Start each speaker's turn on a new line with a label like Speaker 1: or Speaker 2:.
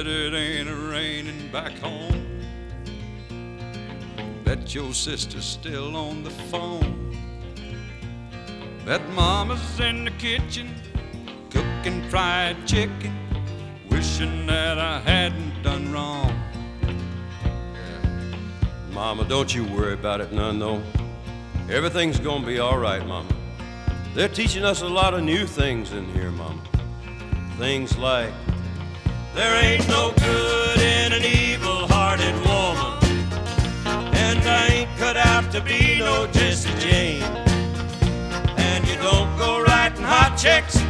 Speaker 1: Bet it ain't raining back home. Bet your sister's still on the phone. Bet mama's in the kitchen cooking fried chicken, wishing that I hadn't done wrong.
Speaker 2: Mama, don't you worry about it none, though. Everything's gonna be all right, Mama. They're teaching us a lot of new things in here, Mama. Things like, there ain't no good in an evil-hearted woman, and I ain't cut out to be no Jesse Jane. And you don't go writing hot checks